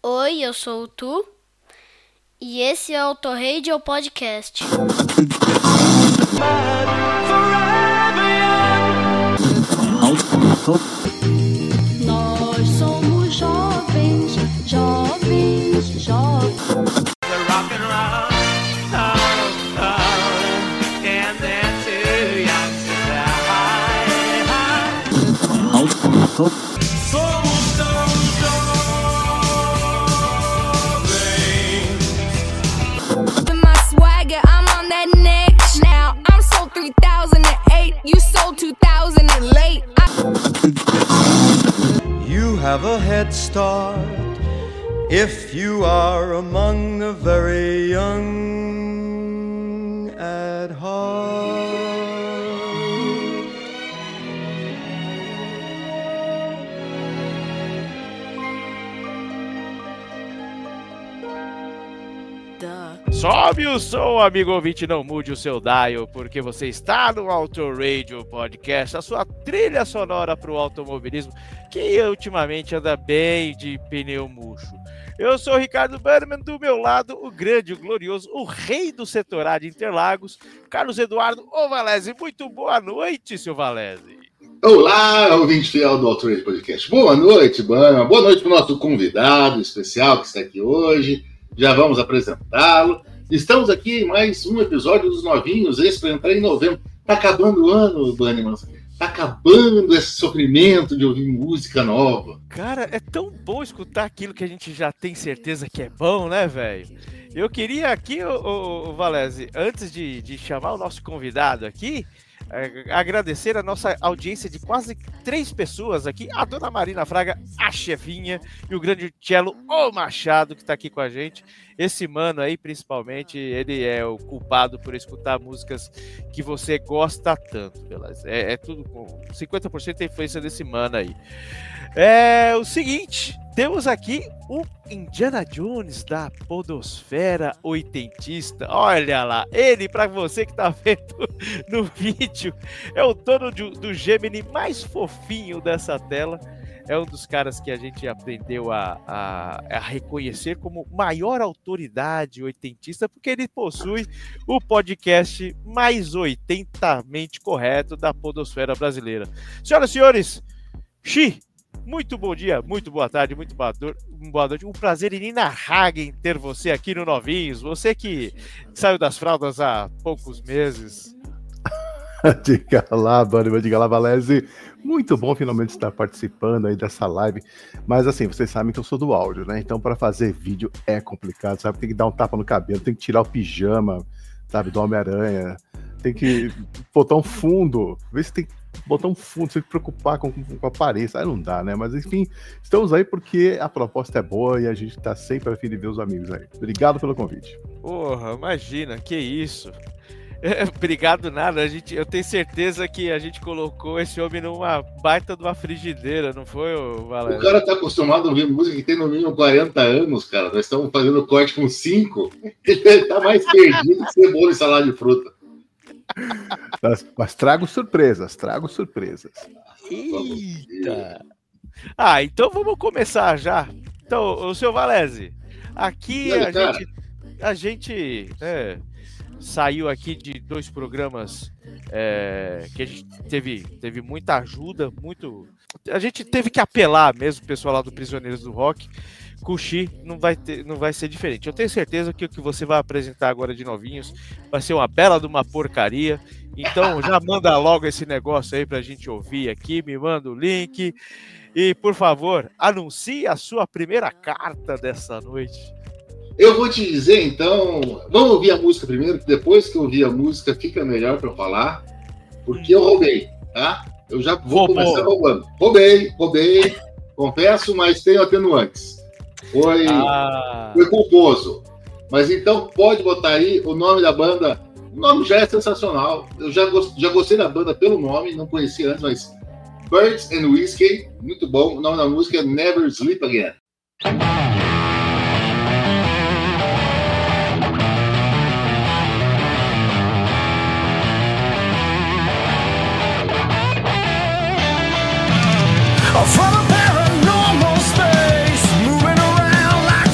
Oi, eu sou o Tu e esse é o Autoradio Podcast. Nós somos jovens, jovens, jovens. Somos tão jovens. With my swagger, I'm on that next now. I'm sold 3008, you sold 2000 and late. You have a head start if you are among the very young at heart. Sobe o som, amigo ouvinte, não mude o seu dial, porque você está no Autoradio Podcast, a sua trilha sonora para o automobilismo, que ultimamente anda bem de pneu murcho. Eu sou o Ricardo Berman, do meu lado, o grande, o glorioso, o rei do setor A de Interlagos, Carlos Eduardo Valese. Muito boa noite, seu Valese. Olá, ouvinte fiel do Autoradio Podcast. Boa noite, Bana. Boa noite para o nosso convidado especial que está aqui hoje. Já vamos apresentá-lo. Estamos aqui em mais um episódio dos novinhos, esse para entrar em novembro. Tá acabando o ano, Banniman. Tá acabando esse sofrimento de ouvir música nova. Cara, é tão bom escutar aquilo que a gente já tem certeza que é bom, né, velho? Eu queria aqui, o Valese, antes de chamar o nosso convidado aqui, agradecer a nossa audiência de quase 3 pessoas aqui, a dona Marina Fraga, a chefinha, e o grande cello, o Machado, que está aqui com a gente. Esse mano aí, principalmente, ele é o culpado por escutar músicas que você gosta tanto. É tudo com 50% da influência desse mano aí. É o seguinte, temos aqui o Indiana Jones da podosfera oitentista. Olha lá, ele, para você que tá vendo no vídeo, é o dono do Gemini mais fofinho dessa tela. É um dos caras que a gente aprendeu a reconhecer como maior autoridade oitentista, porque ele possui o podcast mais oitentamente correto da podosfera brasileira. Senhoras e senhores, Xi, muito bom dia, muito boa tarde, muito boa noite. Um prazer inenarrável em ter você aqui no Novinhos. Você que saiu das fraldas há poucos meses. Diga lá, Banniman, diga lá, Valese. Muito bom finalmente estar participando aí dessa live. Mas assim, vocês sabem que eu sou do áudio, né? Então para fazer vídeo é complicado, sabe? Tem que dar um tapa no cabelo, tem que tirar o pijama, sabe, do Homem-Aranha. Tem que botar um fundo. Vê se tem que botar um fundo, sem se preocupar com a aparência. Aí não dá, né? Mas enfim, estamos aí porque a proposta é boa e a gente tá sempre a fim de ver os amigos aí. Obrigado pelo convite. Porra, imagina, que isso. Obrigado nada, eu tenho certeza que a gente colocou esse homem numa baita de uma frigideira, não foi, Valério? O cara tá acostumado a ouvir música que tem no mínimo 40 anos, cara. Nós estamos fazendo corte com 5. Ele tá mais perdido que cebola e salada de fruta. Mas trago surpresas. Eita! Então vamos começar já. Então, o seu Valese, aqui a gente saiu aqui de 2 programas que a gente teve muita ajuda, a gente teve que apelar mesmo o pessoal lá do Prisioneiros do Rock. Com o Xi não vai ser diferente. Eu tenho certeza que o que você vai apresentar agora de novinhos vai ser uma bela de uma porcaria. Então já manda logo esse negócio aí pra gente ouvir aqui, me manda o link e, por favor, anuncie a sua primeira carta dessa noite. Eu vou te dizer, então, vamos ouvir a música primeiro, que depois que eu ouvir a música fica melhor para eu falar, porque eu roubei, tá? Eu já vou começar roubando. Roubei, confesso, mas tenho atenuantes. Foi culposo. Mas então pode botar aí o nome da banda. O nome já é sensacional. Eu já gostei da banda pelo nome, não conhecia antes, mas Birds and Whiskey, muito bom. O nome da música é Never Sleep Again. From a paranormal space, moving around like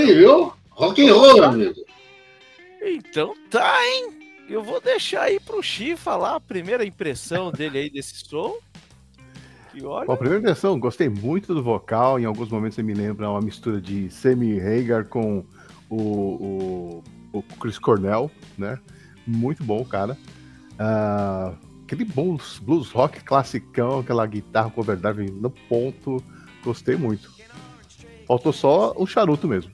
aí, viu? Rock and roll, meu amigo. Então tá, hein? Eu vou deixar aí pro Xi falar a primeira impressão dele aí desse som. E olha... Bom, a primeira impressão, gostei muito do vocal. Em alguns momentos você me lembra uma mistura de Sammy Hagar com o Chris Cornell, né? Muito bom, cara. Aquele blues rock classicão, aquela guitarra com overdrive no ponto. Gostei muito. Faltou só o charuto mesmo.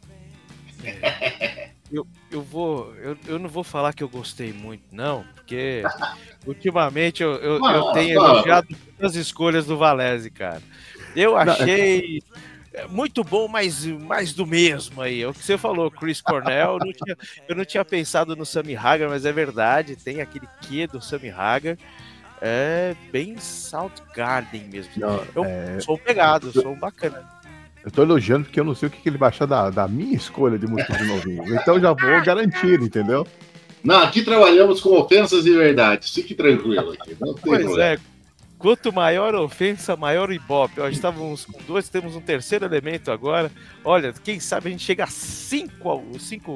Eu não vou falar que eu gostei muito, não, porque ultimamente eu tenho elogiado as escolhas do Valese, cara. Eu achei muito bom, mas mais do mesmo aí. É o que você falou, Chris Cornell. Eu não tinha pensado no Sammy Hagar, mas é verdade, tem aquele quê do Sammy Hagar. É bem Soundgarden mesmo. Sou pegado, sou bacana. Eu tô elogiando porque eu não sei o que ele vai achar da minha escolha de música de novinho. Então já vou garantir, entendeu? Não, aqui trabalhamos com ofensas e verdades. Fique tranquilo aqui. Não tem pois é. Quanto maior a ofensa, maior o ibope. Ó, estávamos com 2, temos um terceiro elemento agora. Olha, quem sabe a gente chega a 5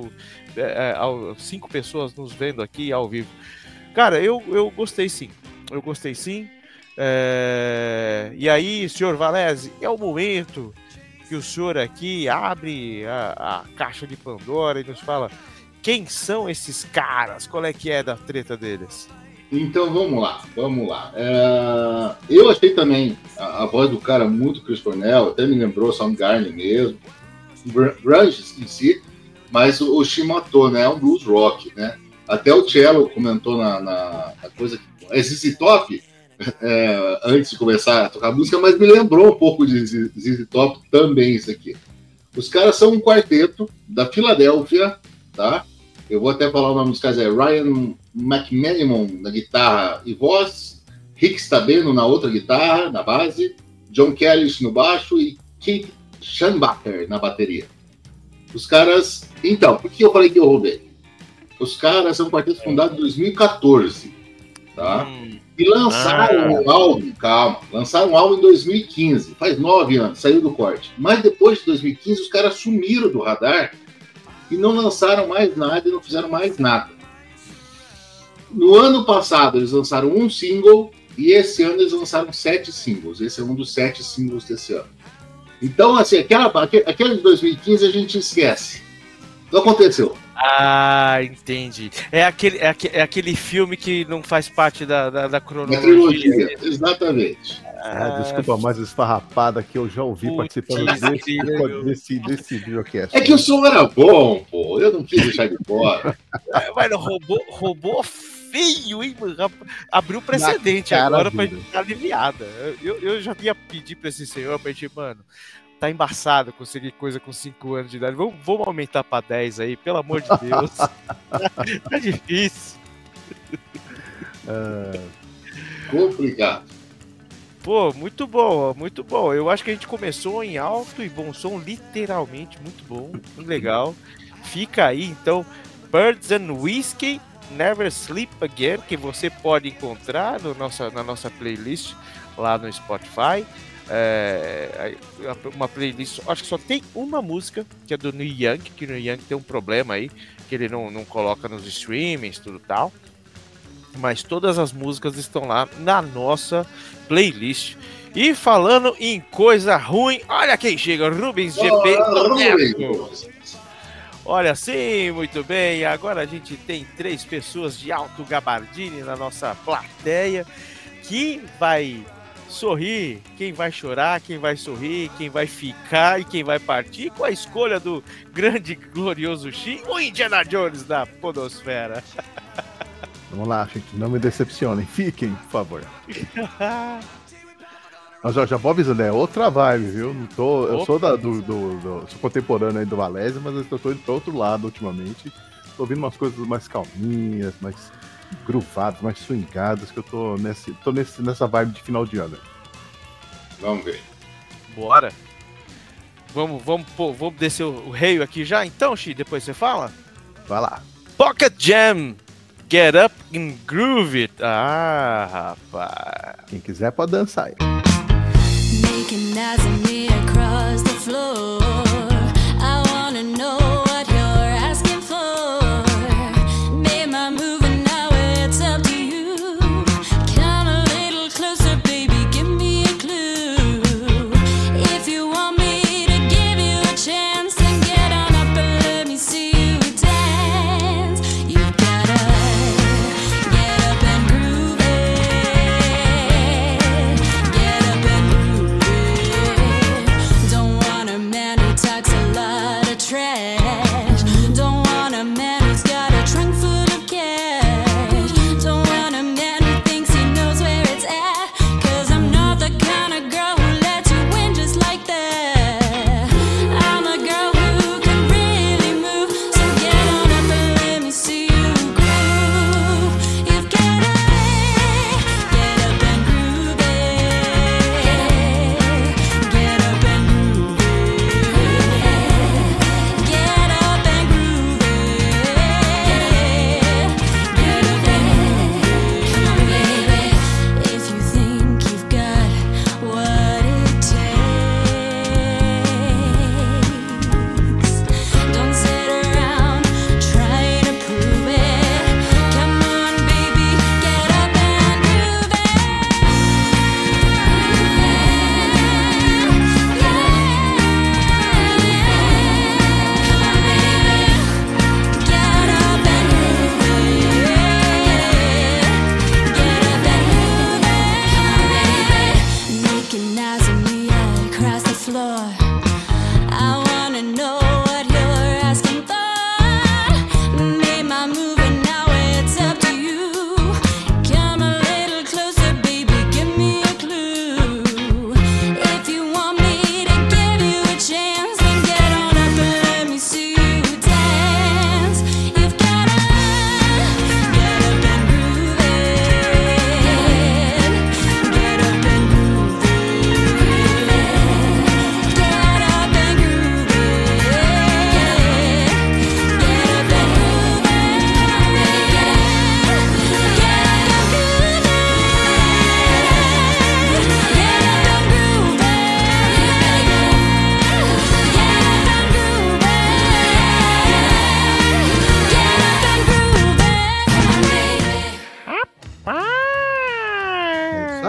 pessoas nos vendo aqui ao vivo. Cara, eu gostei sim. Eu gostei sim. E aí, senhor Valese, é o momento que o senhor aqui abre a caixa de Pandora e nos fala quem são esses caras, qual é que é da treta deles? Então vamos lá. Eu achei também a voz do cara muito Chris Cornell, até me lembrou Soundgarden mesmo, grunge em si, mas o Xi matou, né? É um blues rock, né? Até o Cello comentou na coisa que ZZ Top, antes de começar a tocar música, mas me lembrou um pouco de ZZ Top também isso aqui. Os caras são um quarteto da Filadélfia, tá? Eu vou até falar o nome dos caras, Ryan McManamon na guitarra e voz, Rick Stabeno na outra guitarra, na base, John Kelly no baixo e Keith Schanbacher na bateria. Os caras... Então, por que eu falei que eu roubei? Os caras são um quarteto fundado em 2014, tá? E lançaram um álbum, lançaram um álbum em 2015, faz 9 anos, saiu do corte. Mas depois de 2015, os caras sumiram do radar e não lançaram mais nada e não fizeram mais nada. No ano passado, eles lançaram um single e esse ano eles lançaram 7 singles. Esse é um dos 7 singles desse ano. Então, assim, aquela de 2015 a gente esquece. Não aconteceu. Ah, entendi. É aquele filme que não faz parte da cronologia. Trilogia, exatamente. Desculpa, mais esfarrapada que eu já ouvi participando desse videocast. É que o som era bom, pô. Eu não quis deixar de fora. Mas roubou feio, hein? Abriu precedente agora pra gente ficar aliviada. Eu já ia pedir pra esse senhor, pra gente, mano, tá embaçado conseguir coisa com 5 anos de idade. Vamos aumentar pra 10 aí, pelo amor de Deus. Tá difícil. Complicado. Pô, muito bom, muito bom. Eu acho que a gente começou em alto e bom som, literalmente muito bom, muito legal. Fica aí, então, Birds and Whiskey, Never Sleep Again, que você pode encontrar na nossa playlist lá no Spotify. Uma playlist, acho que só tem uma música, que é do Neil Young, que o Neil Young tem um problema aí, que ele não coloca nos streamings, tudo tal. Mas todas as músicas estão lá na nossa playlist. E falando em coisa ruim, olha quem chega, Rubens GP. Olha, sim, muito bem. Agora a gente tem 3 pessoas de alto gabardine na nossa plateia que vai sorrir, quem vai chorar, quem vai sorrir, quem vai ficar e quem vai partir com a escolha do grande, glorioso Xi, o Indiana Jones da podosfera. Vamos lá, gente, não me decepcionem. Fiquem, por favor. Mas já vou avisando, é outra vibe, viu? Eu sou sou contemporâneo aí do Valese, mas eu estou indo para outro lado ultimamente. Tô ouvindo umas coisas mais calminhas, mais groovadas, mais swingadas, que eu tô nessa vibe de final de ano. Vamos ver. Bora. Vamos descer o rei aqui já, então, Xi, depois você fala? Vai lá. Pocket Jam, Get Up and Groove It. Ah, rapaz. Quem quiser pode dançar aí. Making eyes at me across the floor. I wanna know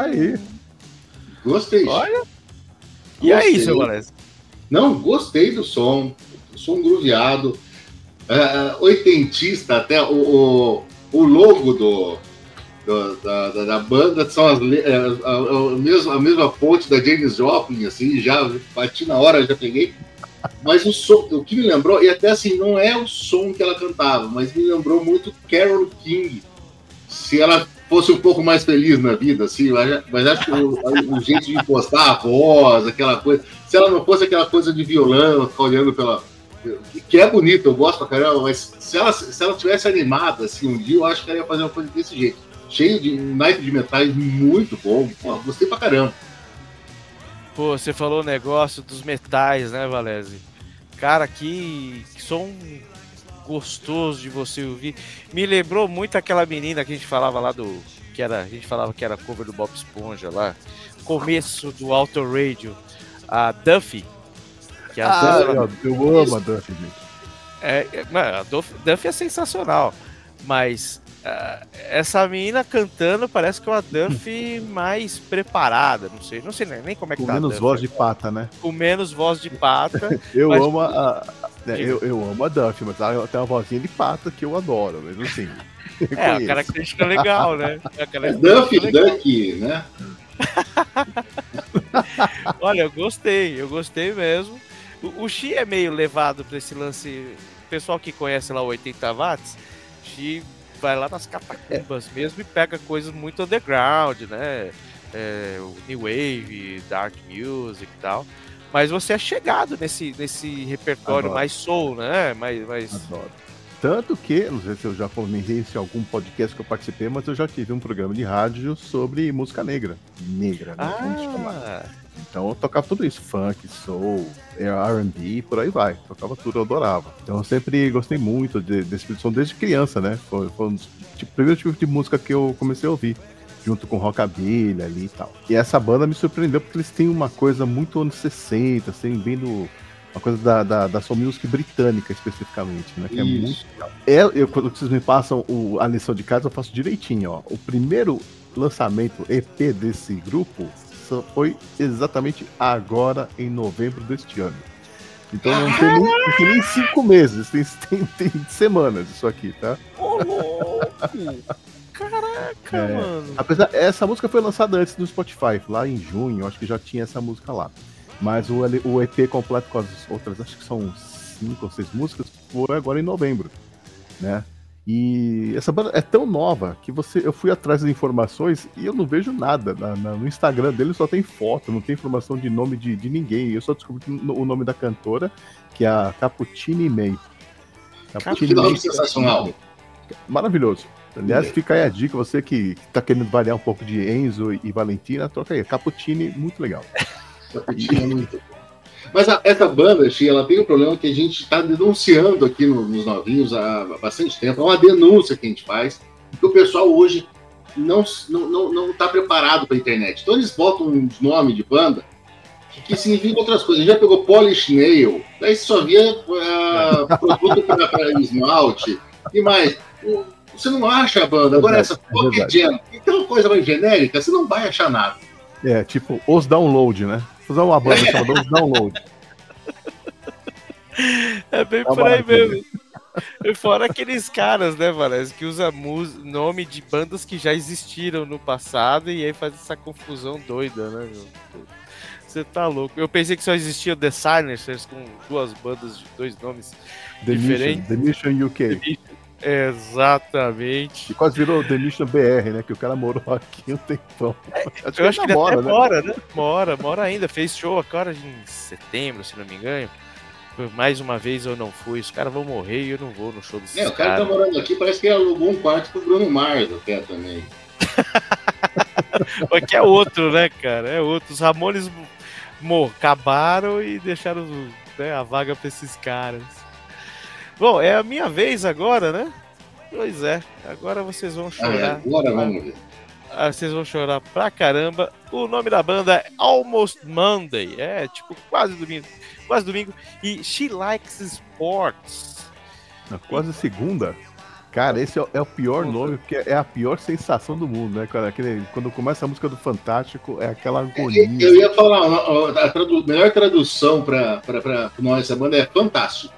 Aí. Gostei. Olha. E aí, seu Valézio? Não, gostei do som. Som grooveado. Oitentista, até o logo da banda são a mesma fonte da Janis Joplin, assim, já bati na hora, já peguei. Mas o que me lembrou, e até assim, não é o som que ela cantava, mas me lembrou muito Carole King. Se ela fosse um pouco mais feliz na vida, assim, mas acho que o jeito de impostar a voz, aquela coisa, se ela não fosse aquela coisa de violão, ficar olhando pela... Que é bonito, eu gosto pra caramba, mas se ela tivesse animada, assim, um dia, eu acho que ela ia fazer uma coisa desse jeito. Cheio de um naipe de metais muito bom. Pô, gostei pra caramba. Pô, você falou o negócio dos metais, né, Valese? Cara, que som gostoso de você ouvir. Me lembrou muito aquela menina que a gente falava lá a gente falava que era cover do Bob Esponja lá. Começo do Auto Radio. A Duffy. Que eu amo a Duffy, gente. A Duffy é sensacional. Mas essa menina cantando parece que é uma Duffy mais preparada. Não sei nem como é que com tá. Com menos voz de pata, né? Com menos voz de pata. Eu amo a Duffy, mas ela tem uma vozinha de pata que eu adoro, mas assim. A característica legal, né? Duffy Duck, né? Olha, eu gostei mesmo. O Xi é meio levado para esse lance. O pessoal que conhece lá o 80 watts, Xi vai lá nas catacumbas mesmo e pega coisas muito underground, né? O New Wave, Dark Music e tal. Mas você é chegado nesse repertório Adoro. mais soul, né? Mais... Adoro. Tanto que, não sei se eu já comentei isso em algum podcast que eu participei, mas eu já tive um programa de rádio sobre música negra. Negra, né? Vamos chamar. Então eu tocava tudo isso, funk, soul, R&B, por aí vai. Tocava tudo, eu adorava. Então eu sempre gostei muito desse tipo de som desde criança, né? Foi um dos primeiro tipo de música que eu comecei a ouvir, junto com rockabilly ali e tal. E essa banda me surpreendeu porque eles têm uma coisa muito anos 60, assim, bem uma coisa da soul music britânica especificamente, né? Que é muito legal. Quando vocês me passam a lição de casa, eu faço direitinho, ó. O primeiro lançamento EP desse grupo foi exatamente agora, em novembro deste ano. Então não tem nem 5 meses, tem semanas isso aqui, tá? Ô, louco! Caraca, mano! Apesar, essa música foi lançada antes no Spotify, lá em junho, acho que já tinha essa música lá. Mas o EP completo com as outras, acho que são 5 ou 6 músicas, foi agora em novembro, né? E essa banda é tão nova que eu fui atrás das informações e eu não vejo nada. No Instagram dele só tem foto, não tem informação de nome de ninguém. Eu só descobri o nome da cantora, que é a Cappuccini May. Que nome sensacional. Maravilhoso. Aliás, fica aí a dica, você que tá querendo variar um pouco de Enzo e Valentina, troca aí. Cappuccini, muito legal. Cappuccini é muito bom. Mas essa banda, Xi, ela tem um problema que a gente está denunciando aqui nos novinhos há bastante tempo. É uma denúncia que a gente faz, porque o pessoal hoje não está preparado para a internet. Então eles botam uns nomes de banda que significam outras coisas. A gente já pegou Polish Nail, daí só via produto para esmalte e mais. Você não acha a banda. Agora essa Pocket Jam, que é uma coisa mais genérica, você não vai achar nada. É, tipo, os download, né? Usar uma banda chamada Os Download. É bem por aí mesmo. E fora aqueles caras, né, Valese, que usam nome de bandas que já existiram no passado e aí faz essa confusão doida, né, meu? Você tá louco. Eu pensei que só existia The Silencers com 2 bandas de 2 nomes diferentes. The Mission UK. Exatamente. E quase virou The Mission BR, né? Que o cara morou aqui um tempão. Eu acho que ele mora, né? Mora ainda. Fez show agora em setembro, se não me engano. Mais uma vez eu não fui. Os caras vão morrer e eu não vou no show desses caras. O cara tá morando aqui, parece que ele alugou um quarto pro Bruno Mars até também. Porque é outro, né, cara? É outro. Os Ramones acabaram e deixaram, né, a vaga pra esses caras. Bom, é a minha vez agora, né? Pois é, agora vocês vão chorar. Agora vamos ver. Vocês vão chorar pra caramba. O nome da banda é Almost Monday. É, tipo, quase domingo. E She Likes Sports. Quase segunda. Cara, esse é o pior nome, porque é a pior sensação do mundo, né? Quando começa a música do Fantástico, é aquela agonia. Eu ia falar, a melhor tradução para nós, essa banda é Fantástico.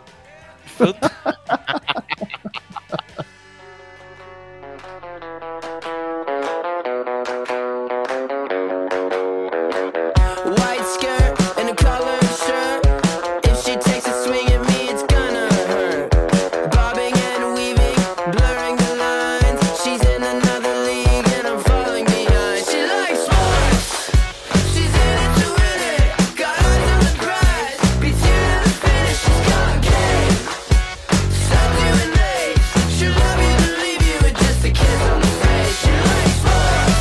White skirt and a colored shirt. If she takes a swing at me, it's gonna hurt. Bobbing and weaving, blurring the lines. She's in another league and I'm falling behind. She likes sports. She's in it to win it. Got eyes on the prize. Beats you to the finish. She's got game. Sucked you in lace. She'll love you to leave you with just a kiss on the face. She likes sports.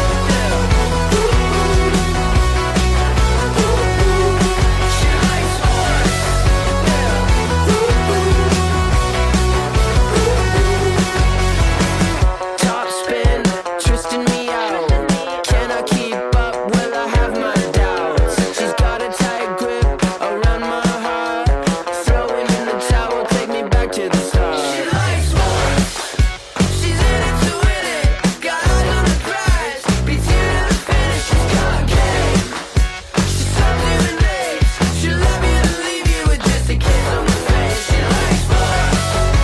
Top spin, twisting me out. Can I keep up? Well, I have my doubts. She's got a tight grip around my heart. Throwing in the towel, take me back to the start. She likes sports. She's in it to win it. Got eyes on the prize. Beats you to the finish. She's got game. She's something in lace. She'll love you to leave you with just a kiss on the face. She likes sports.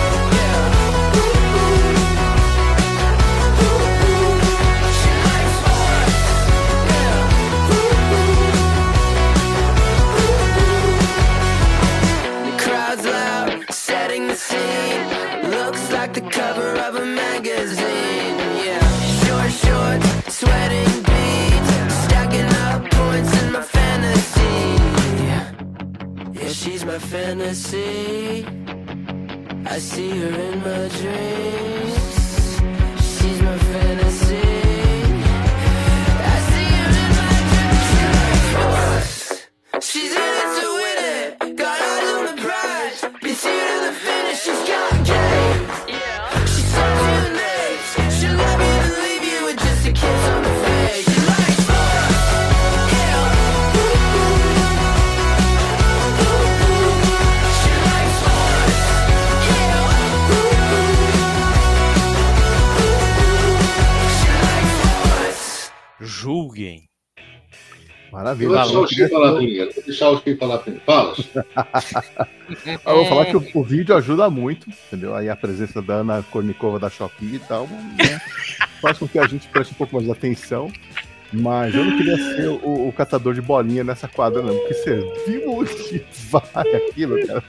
The crowd's loud, setting the scene. Looks like the cover of a magazine. Yeah, short shorts, sweating beads, stacking up points in my fantasy. Yeah, she's my fantasy. I see her in my dreams. She's my fantasy. I see her in my dreams. She likes sports. She's in it to win it. Got eyes on the prize. Beats you to the finish. She's got game. She's something in lace. She'll love you to leave you with just a kiss on the face. She likes sports. She likes sports. She likes sports. Julguem. Maravilha. Eu vou deixar o Chico falar primeiro. Fala. Eu vou falar que o vídeo ajuda muito, entendeu? Aí a presença da Ana Kornikova da Shopee e tal, né? Faz com que a gente preste um pouco mais de atenção. Mas eu não queria ser o catador de bolinha nessa quadra, não, porque serviu de vai aquilo, cara.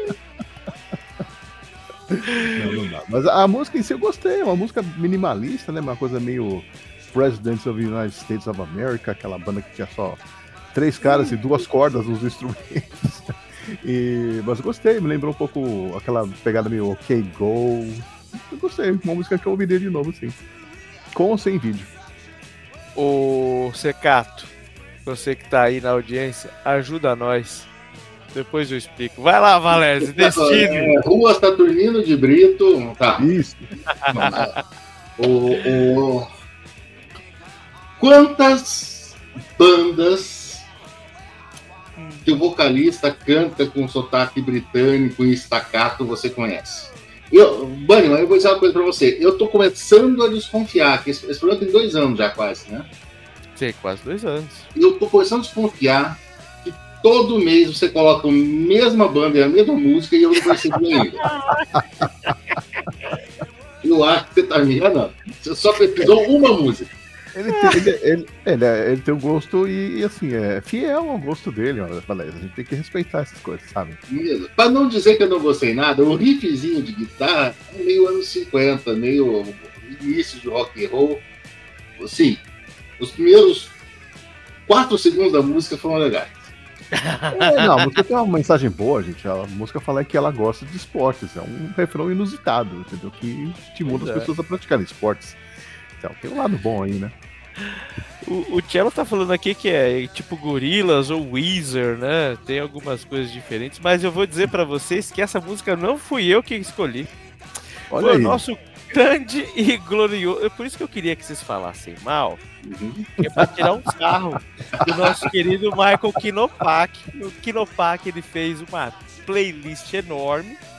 Não dá. Mas a música em si eu gostei, é uma música minimalista, né? Uma coisa meio Presidents of the United States of America, aquela banda que tinha só 3 caras e 2 cordas nos instrumentos. Mas eu gostei, me lembrou um pouco aquela pegada meio OK Go. Eu gostei, uma música que eu ouviria de novo, sim. Com ou sem vídeo. Ô, Secato, você que tá aí na audiência, ajuda nós. Depois eu explico. Vai lá, Valézio, Destino. Rua Saturnino de Brito. Tá. Isso. Quantas bandas que o vocalista canta com sotaque britânico e staccato você conhece? Bunny, mas eu vou dizer uma coisa pra você. Eu tô começando a desconfiar, que esse programa tem 2 anos já quase, né? Tem quase 2 anos. E eu tô começando a desconfiar que todo mês você coloca a mesma banda e a mesma música e eu não percebi ainda. Eu acho que você tá me enganando. Você só pesquisou uma música. Ele tem um gosto e assim, é fiel ao gosto dele, ó, Valézio. A gente tem que respeitar essas coisas, sabe? Mesmo. Pra não dizer que eu não gostei nada, o riffzinho de guitarra é meio anos 50, meio início de rock and roll. Assim, os primeiros 4 segundos da música foram legais. Não, a música tem uma mensagem boa, gente. A música fala que ela gosta de esportes. É um refrão inusitado, entendeu? Que estimula as pessoas a praticarem esportes. Então, tem um lado bom aí, né? O Cello tá falando aqui que é tipo Gorillaz ou Weezer, né? Tem algumas coisas diferentes, mas eu vou dizer pra vocês que essa música não fui eu que escolhi. Olha Foi aí. o nosso grande e glorioso. É por isso que eu queria que vocês falassem mal, que é pra tirar um sarro do nosso querido Michael Kinopak. O Kinopak, ele fez uma playlist enorme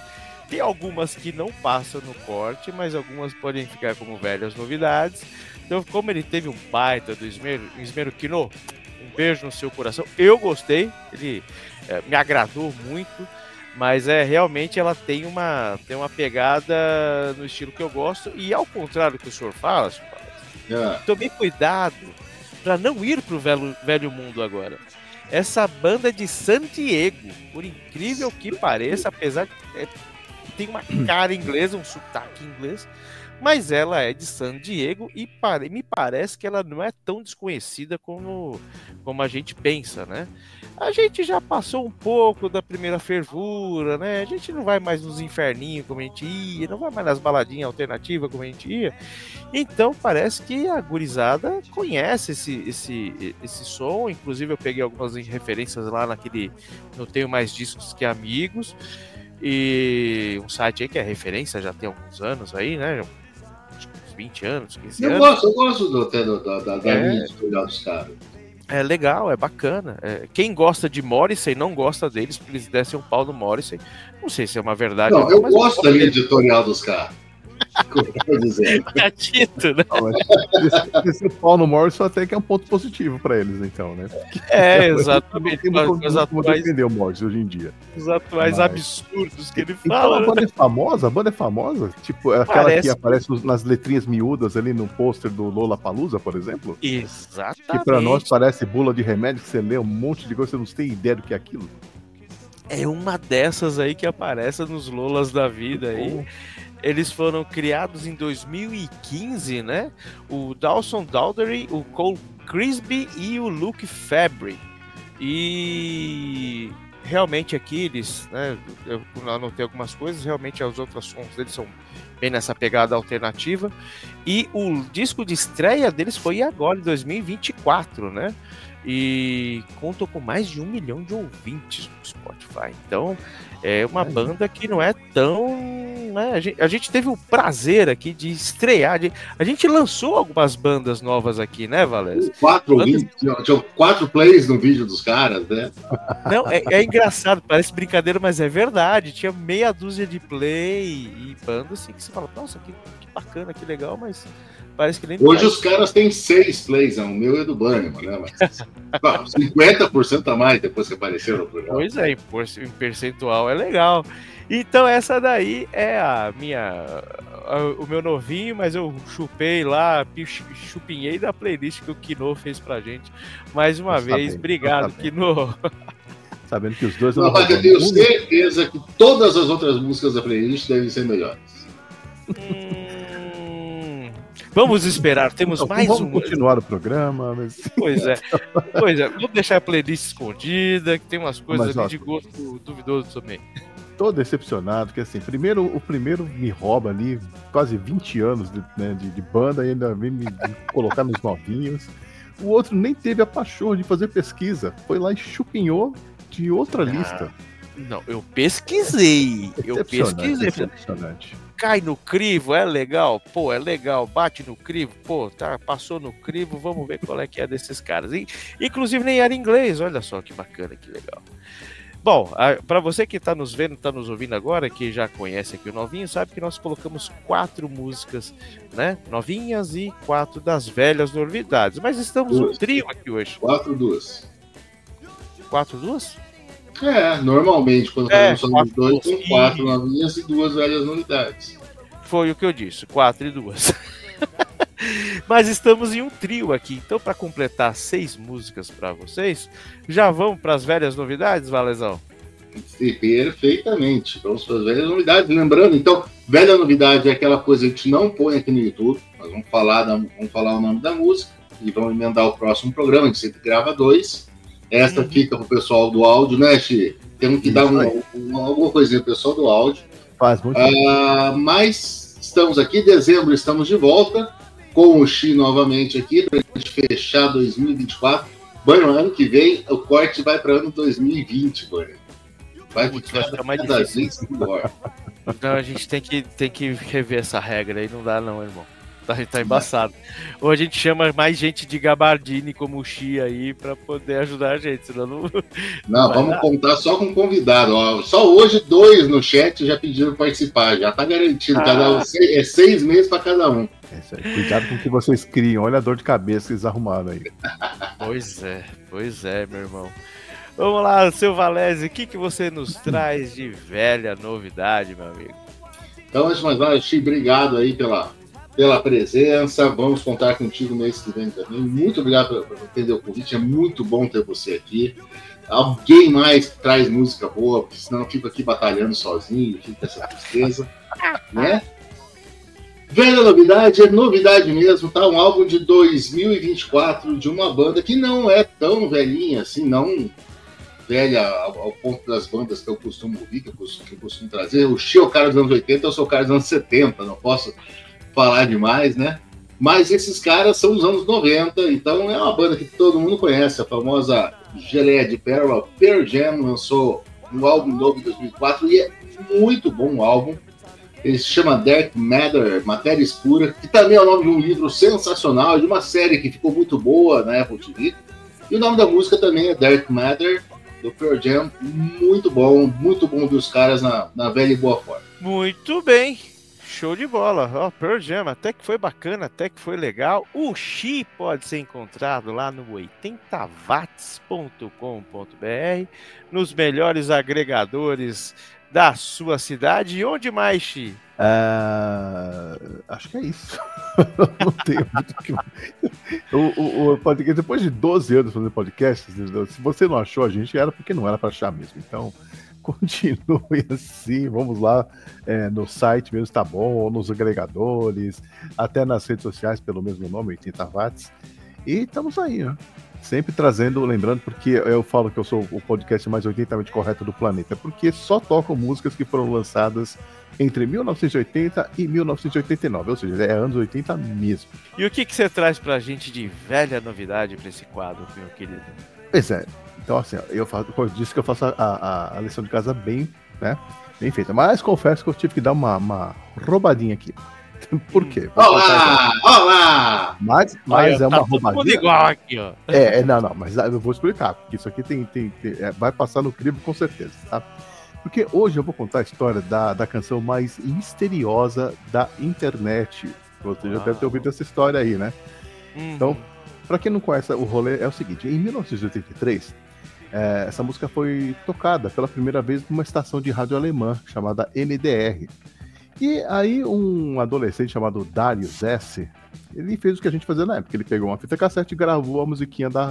Tem algumas que não passam no corte, mas algumas podem ficar como velhas novidades. Então, como ele teve um baita do Esmero Kino, um beijo no seu coração. Eu gostei, ele me agradou muito, mas realmente ela tem uma pegada no estilo que eu gosto. E ao contrário do que o senhor fala, tome cuidado para não ir pro velho mundo agora. Essa banda de San Diego, por incrível que pareça, apesar de tem uma cara inglesa, um sotaque inglês, mas ela é de San Diego e me parece que ela não é tão desconhecida como a gente pensa, né? A gente já passou um pouco da primeira fervura, né? A gente não vai mais nos inferninhos como a gente ia, não vai mais nas baladinhas alternativas como a gente ia. Então parece que a gurizada conhece esse som. Inclusive eu peguei algumas referências lá no Tenho Mais Discos Que Amigos, e um site aí que é referência já tem alguns anos aí, né? Acho que uns 20 anos, 15 anos. Eu gosto da linha editorial dos caras. É legal, é bacana. Quem gosta de Morrissey não gosta deles, porque eles dessem um pau no Morrissey. Não sei se é uma verdade. Não, eu gosto da linha editorial dos caras. É Tito, né? Esse pau no Morrison até que é um ponto positivo para eles, então, né? Exatamente. Como defender o Morrison hoje em dia. Os atuais absurdos que ele fala. Então, a banda é famosa? Tipo, aquela que aparece nas letrinhas miúdas ali no pôster do Lollapalooza, por exemplo? Exatamente. Que pra nós parece bula de remédio, que você lê um monte de coisa, você não tem ideia do que é aquilo. É uma dessas aí que aparece nos Lolas da vida aí. Eles foram criados em 2015, né? O Dawson Dowdery, o Cole Crisby e o Luke Fabry. E realmente aqui eles, né? Eu anotei algumas coisas, realmente os outros sons deles são bem nessa pegada alternativa. E o disco de estreia deles foi agora, em 2024, né? E contam com mais de 1 milhão de ouvintes no Spotify. Então, é uma banda que não é tão... né? A gente teve o prazer aqui de estrear. A gente lançou algumas bandas novas aqui, né, Valézio? 4 plays no vídeo dos caras, né? Não, é engraçado, parece brincadeira, mas é verdade. Tinha meia dúzia de play e bandas assim que você fala, nossa, que bacana, que legal, mas... parece que nem hoje os caras têm 6 plays, o meu é do Bannerman, né? Mas 50% a mais depois que apareceram no programa. Pois é, em percentual é legal. Então essa daí é o meu novinho, mas eu chupei lá, chupinhei da playlist que o Kino fez pra gente. Mais uma vez, obrigado, Kino. Sabendo que os dois... Não, mas eu tenho certeza que todas as outras músicas da playlist devem ser melhores. Vamos esperar, temos então, mais vamos continuar o programa. Mas... Pois é, vamos deixar a playlist escondida, que tem umas coisas ali de gosto duvidoso também. Tô decepcionado, que assim, o primeiro me rouba ali quase 20 anos de banda e ainda vem me colocar nos novinhos. O outro nem teve a pachorra de fazer pesquisa, foi lá e chupinhou de outra lista. Não, eu pesquisei. Decepcionante. Cai no crivo, é legal? Pô, é legal. Bate no crivo, pô, tá, passou no crivo, vamos ver qual é que é desses caras. Inclusive nem era inglês, olha só que bacana, que legal. Bom, para você que tá nos vendo, tá nos ouvindo agora, que já conhece aqui o Novinho, sabe que nós colocamos 4 músicas, né, novinhas e 4 das velhas novidades. Mas estamos no trio aqui hoje. 4 duas. 4 duas? Normalmente, quando fazemos só os dois, são 4 novinhas e 2 velhas novidades. Foi o que eu disse, 4 e 2. Mas estamos em um trio aqui, então para completar 6 músicas para vocês, já vamos para as velhas novidades, Valezão? Perfeitamente, vamos para as velhas novidades. Lembrando, então, velha novidade é aquela coisa que a gente não põe aqui no YouTube, nós vamos falar o nome da música e vamos emendar o próximo programa, a gente sempre grava 2. Esta fica pro pessoal do áudio, né, Xi? Temos que dar alguma coisinha pro pessoal do áudio. Faz muito mas estamos aqui, dezembro, estamos de volta com o Xi novamente aqui, para a gente fechar 2024. Bueno, ano que vem, o corte vai para ano 2020, Bueno. Vai ficar mais cada difícil. vez pior. Então a gente tem que rever essa regra aí, não dá não, irmão. Tá embaçado. Ou a gente chama mais gente de gabardine como o Xi aí pra poder ajudar a gente, senão não... Não, vamos contar só com convidado. Ó. Só hoje 2 no chat já pediram participar. Já tá garantido. Cada um, é 6 meses para cada um. É isso aí. Cuidado com o que vocês criam. Olha a dor de cabeça que eles arrumaram aí. Pois é, meu irmão. Vamos lá, seu Valese, o que você nos traz de velha novidade, meu amigo? Então, antes de mais nada, Xi, obrigado aí pela presença. Vamos contar contigo no mês que vem também. Muito obrigado por atender o convite. É muito bom ter você aqui. Alguém mais que traz música boa, porque senão eu fico aqui batalhando sozinho, fica essa tristeza, né? Velha novidade, é novidade mesmo, tá? Um álbum de 2024 de uma banda que não é tão velhinha assim, não velha ao ponto das bandas que eu costumo ouvir, que eu costumo trazer. O Xi é o cara dos anos 80, eu sou o cara dos anos 70, não posso falar demais, né? Mas esses caras são dos anos 90, então é uma banda que todo mundo conhece, a famosa Geleia de Pérola. Pearl Jam lançou um álbum novo em 2004 e é muito bom o álbum. Ele se chama Dark Matter, Matéria Escura, que também é o nome de um livro sensacional, de uma série que ficou muito boa na Apple TV. E o nome da música também é Dark Matter, do Pearl Jam. Muito bom dos caras na velha e boa forma. Muito bem. Show de bola, ó, Pearl Jam, até que foi bacana, até que foi legal. O Xi pode ser encontrado lá no 80watts.com.br, nos melhores agregadores da sua cidade. E onde mais, Xi? Acho que é isso. Não tenho muito o que... o podcast, depois de 12 anos fazendo podcasts, se você não achou a gente, era porque não era para achar mesmo. Então, continue assim, vamos lá no site mesmo, tá bom, ou nos agregadores, até nas redes sociais pelo mesmo nome, 80 watts. E estamos aí, né? Sempre trazendo, lembrando, porque eu falo que eu sou o podcast mais 80mente correto do planeta, porque só tocam músicas que foram lançadas entre 1980 e 1989, ou seja, é anos 80 mesmo. E o que você traz pra gente de velha novidade pra esse quadro, meu querido? Pois é, então assim, eu disse que eu faço a lição de casa bem, né, bem feita, mas confesso que eu tive que dar uma roubadinha aqui. Por quê? Olá! Mas é uma roubadinha. Tudo igual aqui, ó. Não, mas eu vou explicar, porque isso aqui vai passar no crivo com certeza, tá? Porque hoje eu vou contar a história da canção mais misteriosa da internet. Você já deve ter ouvido essa história aí, né? Então, pra quem não conhece o rolê, é o seguinte: em 1983, essa música foi tocada pela primeira vez numa estação de rádio alemã chamada NDR. E aí um adolescente chamado Darius S., ele fez o que a gente fazia na época. Ele pegou uma fita cassete e gravou a musiquinha da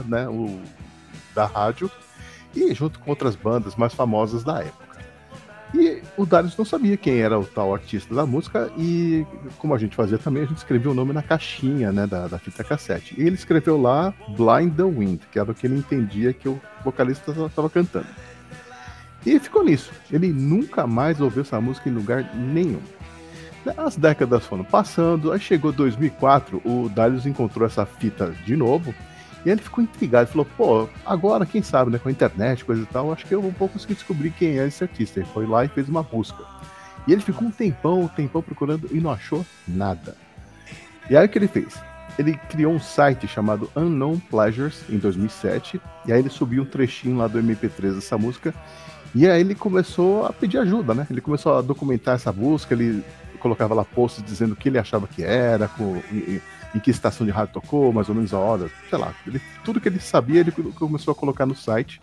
rádio, e junto com outras bandas mais famosas da época. E o Darius não sabia quem era o tal artista da música, e como a gente fazia também, a gente escrevia o nome na caixinha, né, da fita cassete. E ele escreveu lá Blind the Wind, que era o que ele entendia que o vocalista estava cantando. E ficou nisso. Ele nunca mais ouviu essa música em lugar nenhum. As décadas foram passando, aí chegou 2004, o Darius encontrou essa fita de novo, e ele ficou intrigado, falou, pô, agora, quem sabe, né, com a internet, coisa e tal, acho que eu vou conseguir descobrir quem é esse artista. Ele foi lá e fez uma busca. E ele ficou um tempão procurando e não achou nada. E aí o que ele fez? Ele criou um site chamado Unknown Pleasures em 2007, e aí ele subiu um trechinho lá do MP3 dessa música, e aí ele começou a pedir ajuda, né? Ele começou a documentar essa busca, ele colocava lá posts dizendo o que ele achava que era, em que estação de rádio tocou, mais ou menos a hora, sei lá. Tudo que ele sabia, ele começou a colocar no site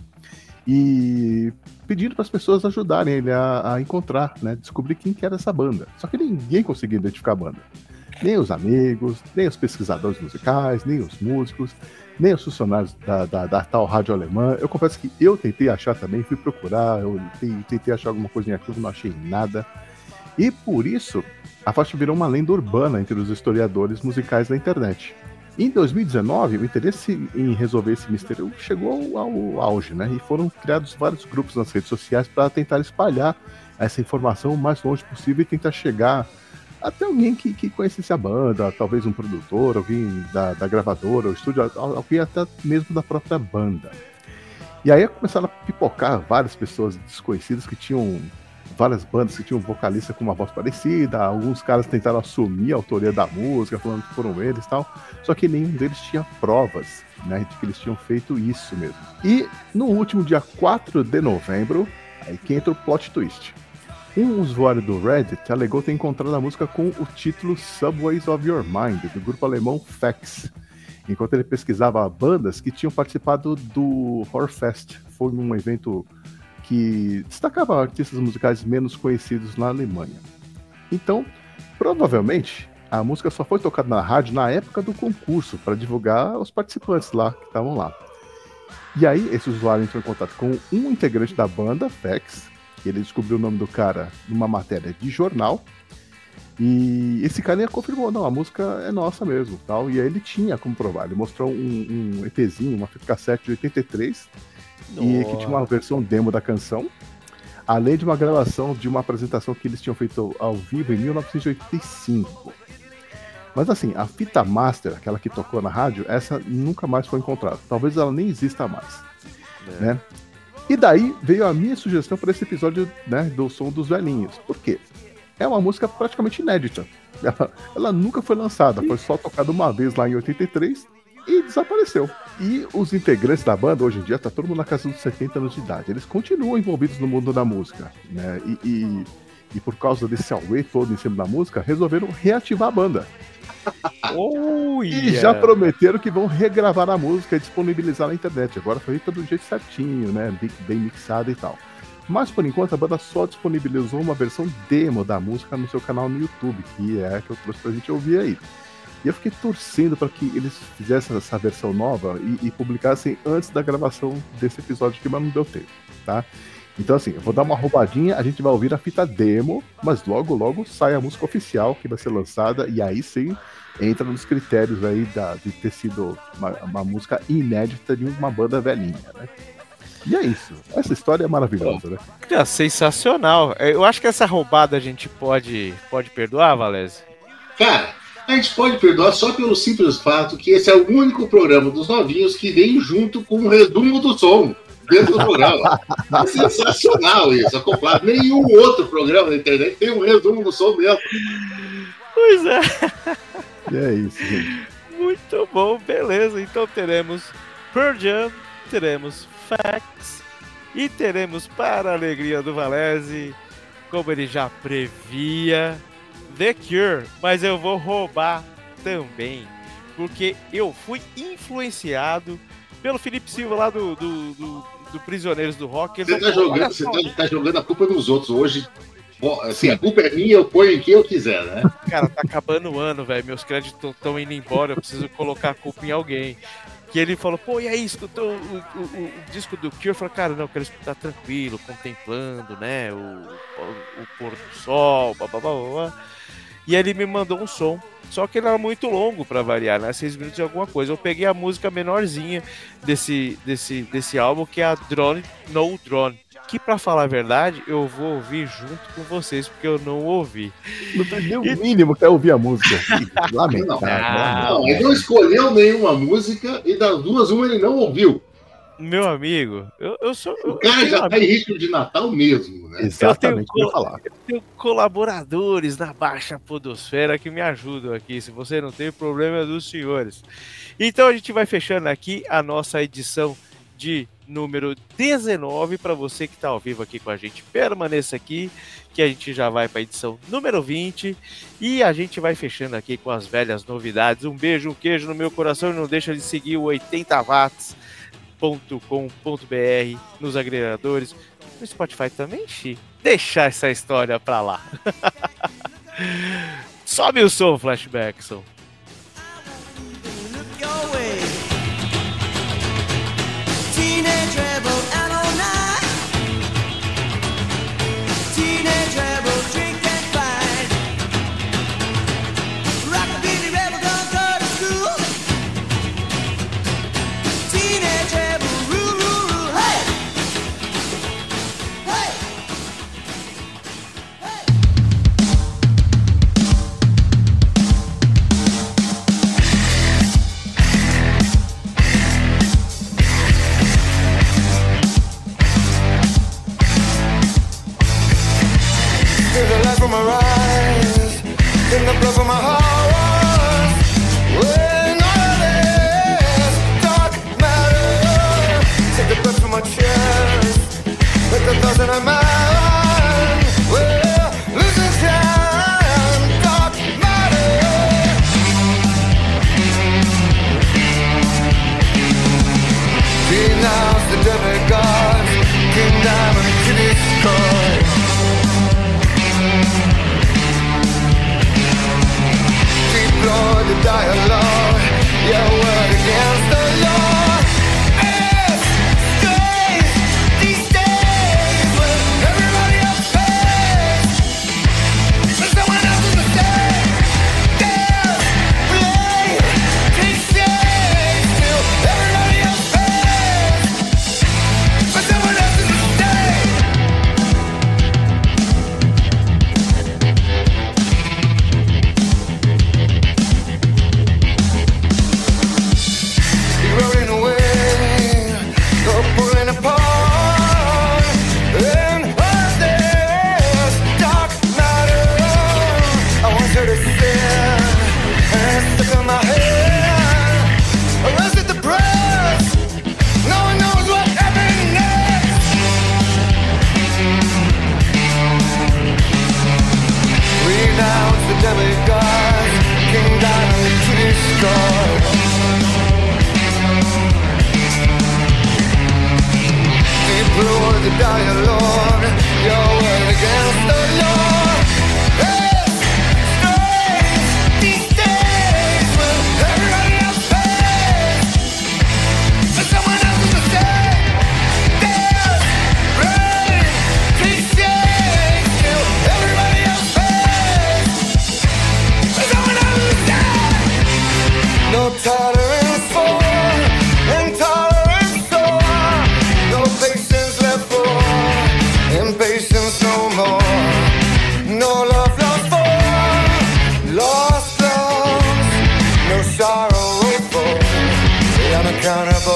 e pedindo para as pessoas ajudarem ele a encontrar, né? Descobrir quem que era essa banda. Só que ninguém conseguia identificar a banda. Nem os amigos, nem os pesquisadores musicais, nem os músicos, nem os funcionários da tal rádio alemã. Eu confesso que eu tentei achar também, fui procurar, eu tentei achar alguma coisa em arquivo, não achei nada. E por isso, a faixa virou uma lenda urbana entre os historiadores musicais da internet. Em 2019, o interesse em resolver esse mistério chegou ao auge, né? E foram criados vários grupos nas redes sociais para tentar espalhar essa informação o mais longe possível e tentar chegar até alguém que conhecesse a banda, talvez um produtor, alguém da gravadora, o estúdio, alguém até mesmo da própria banda. E aí começaram a pipocar várias pessoas desconhecidas que tinham várias bandas que tinham um vocalista com uma voz parecida, alguns caras tentaram assumir a autoria da música, falando que foram eles e tal, só que nenhum deles tinha provas, né, de que eles tinham feito isso mesmo. E no último dia 4 de novembro, aí que entra o plot twist. Um usuário do Reddit alegou ter encontrado a música com o título Subways of Your Mind, do grupo alemão Fax, enquanto ele pesquisava bandas que tinham participado do Horrorfest. Foi um evento que destacava artistas musicais menos conhecidos na Alemanha. Então, provavelmente, a música só foi tocada na rádio na época do concurso, para divulgar os participantes lá, que estavam lá. E aí, esse usuário entrou em contato com um integrante da banda, Fax. Ele descobriu o nome do cara numa matéria de jornal. E esse cara confirmou, não, a música é nossa mesmo, tal. E aí ele tinha como provar. Ele mostrou um EPzinho, uma fita cassete de 83, e que tinha uma versão demo da canção, além de uma gravação de uma apresentação que eles tinham feito ao vivo em 1985. Mas assim, a fita master, aquela que tocou na rádio, essa nunca mais foi encontrada. Talvez ela nem exista mais, né? E daí veio a minha sugestão para esse episódio, né, do Som dos Velhinhos. Por quê? É uma música praticamente inédita. Ela nunca foi lançada, foi só tocada uma vez lá em 83 e desapareceu. E os integrantes da banda, hoje em dia, tá todo mundo na casa dos 70 anos de idade. Eles continuam envolvidos no mundo da música, né? E por causa desse auê todo em cima da música, resolveram reativar a banda. E já prometeram que vão regravar a música e disponibilizar na internet. Agora foi feita do jeito certinho, né? Bem mixada e tal. Mas por enquanto a banda só disponibilizou uma versão demo da música no seu canal no YouTube, que é a que eu trouxe pra gente ouvir aí. E eu fiquei torcendo para que eles fizessem essa versão nova e publicassem antes da gravação desse episódio aqui, mas não deu tempo, tá? Então assim, eu vou dar uma roubadinha, a gente vai ouvir a fita demo, mas logo sai a música oficial que vai ser lançada, e aí sim entra nos critérios aí de ter sido uma música inédita de uma banda velhinha, né? E é isso, essa história é maravilhosa, né? É sensacional. Eu acho que essa roubada a gente pode perdoar, Valese? Cara, a gente pode perdoar só pelo simples fato que esse é o único programa dos novinhos que vem junto com um resumo do som dentro do programa. É sensacional isso, acoplado. Nenhum outro programa na internet tem um resumo do som dentro. Pois é. E é isso, gente. Muito bom, beleza. Então teremos Pearl Jam, teremos Fax e teremos, para a alegria do Valese, como ele já previa, The Cure. Mas eu vou roubar também, porque eu fui influenciado pelo Felipe Silva lá do Prisioneiros do Rock. Você tá jogando a culpa nos outros hoje. Assim, a culpa é minha, eu ponho em quem eu quiser, né? Cara, tá acabando o ano, velho. Meus créditos estão indo embora, eu preciso colocar a culpa em alguém. Que ele falou, pô, e aí, escutou o disco do Cure? Eu falei, cara, não, eu quero escutar tranquilo, contemplando, né, o pôr do sol, blá. E ele me mandou um som, só que ele era muito longo pra variar, né, 6 minutos de alguma coisa. Eu peguei a música menorzinha desse álbum, que é a Drone No Drone, que, pra falar a verdade, eu vou ouvir junto com vocês, porque eu não ouvi. Não tem nem o mínimo que é ouvir a música. Lamentável. Não, ele não escolheu nenhuma música e das duas, uma ele não ouviu. Meu amigo, eu sou... O cara já tá em ritmo de Natal mesmo, né? Exatamente o que eu ia falar. Eu tenho colaboradores na Baixa Podosfera que me ajudam aqui. Se você não tem, problema é dos senhores. Então a gente vai fechando aqui a nossa edição de número 19, para você que está ao vivo aqui com a gente, permaneça aqui, que a gente já vai para a edição número 20, e a gente vai fechando aqui com as velhas novidades. Um beijo, um queijo no meu coração, e não deixa de seguir o 80watts.com.br nos agregadores, no Spotify também, Xi. Deixa essa história pra lá. Sobe o som, Flashbackson. Teenage rebel and all night. Teenage rebel drink and fight. Rockabilly rebel don't go to school. Teenage rebel rule. Hey! Hey! Hey! ignored the dialogue. Your word against the law. It's strange these days when everybody else pays for someone else's mistake. There's blame, takes shame till everybody else pays for someone else's mistake. Rolling away, go pulling apart, and there's dark matter. I want her to stand, and it's stuck in my head. Arrested the press, no one knows what happened next. Renounce the demigod, King Diamond to destroy. Deplore the dialogue, your word against the law. It's strange these days when everybody else pays for someone else's mistake. There's rain, cliches till everybody else pays for someone else's mistake. No tolerance for intolerance, so no patience left for impatience no more. No love lost for lost loves. No sorrow for the unaccountable.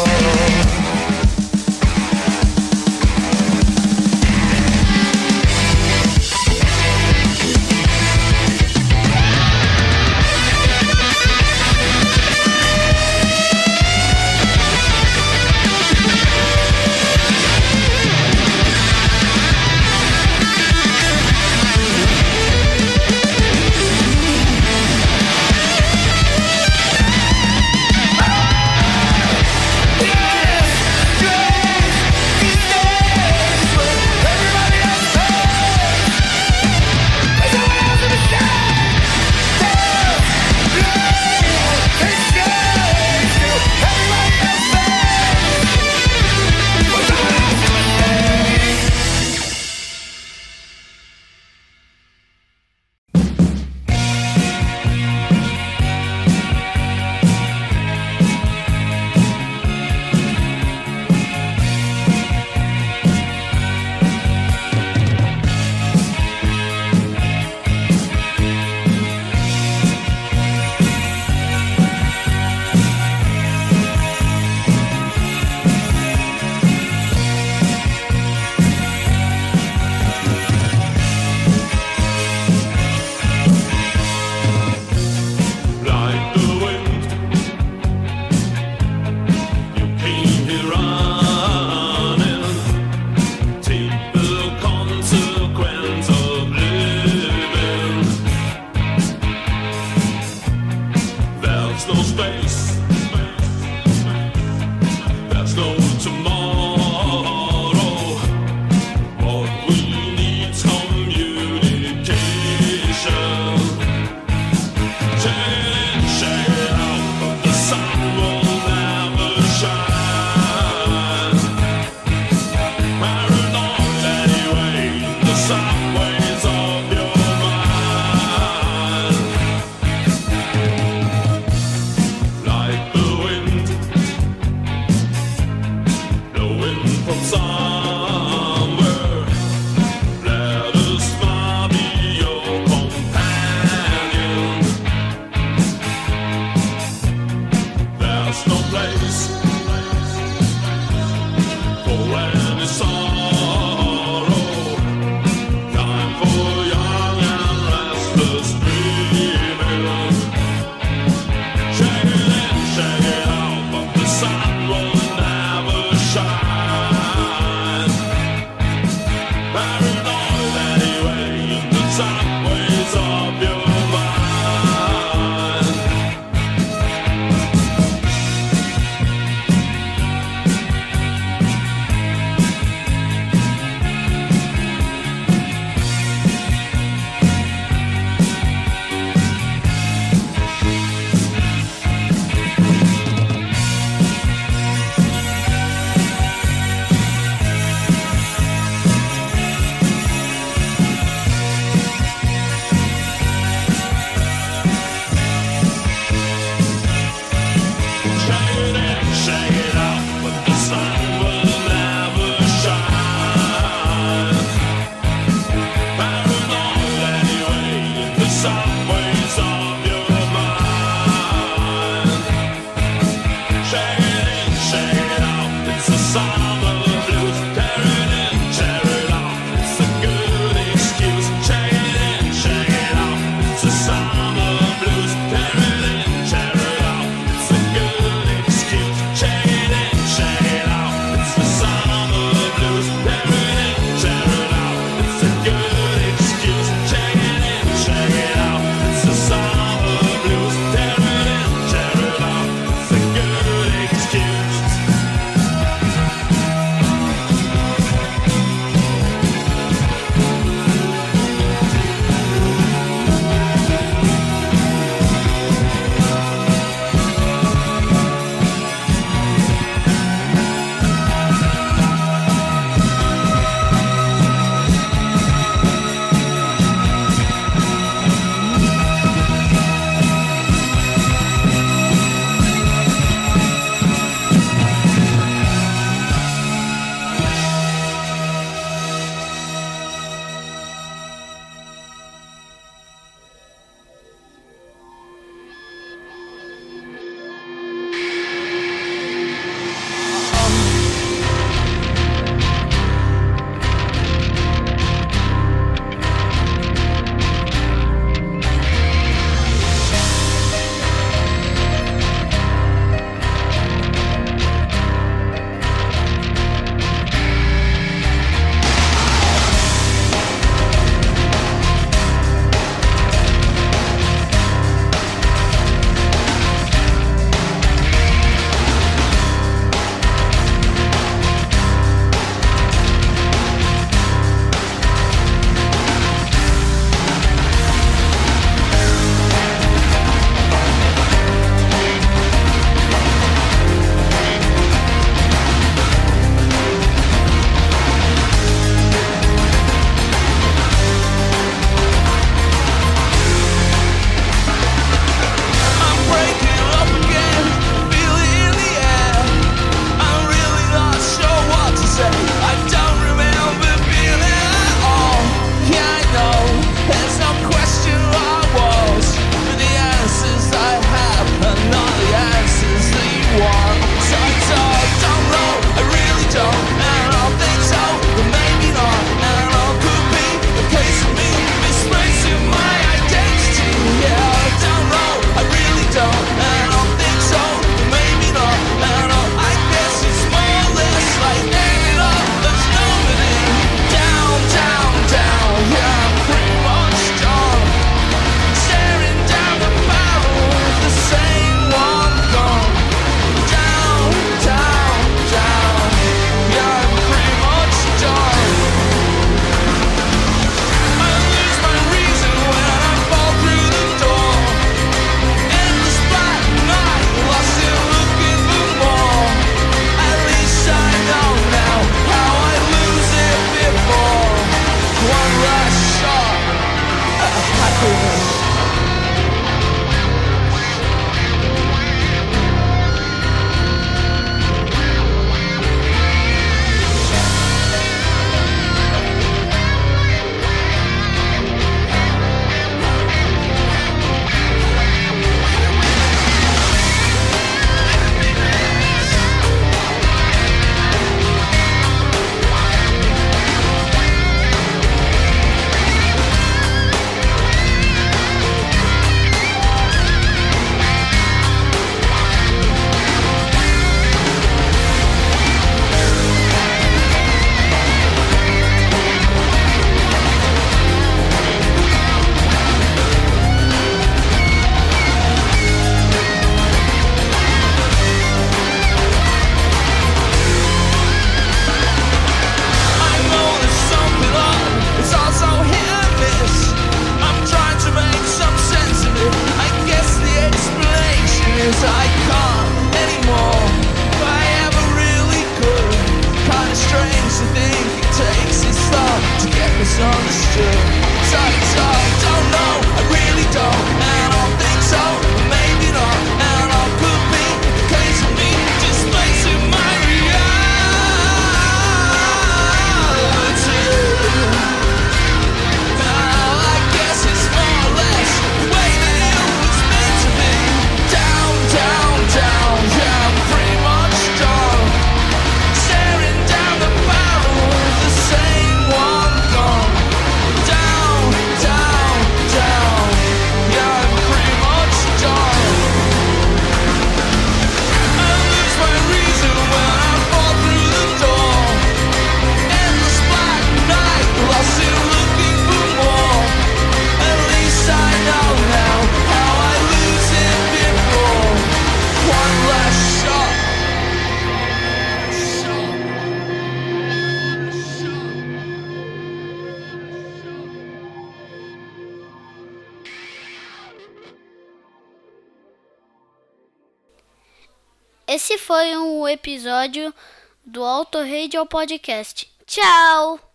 Esse foi um episódio do Auto Radio Podcast. Tchau!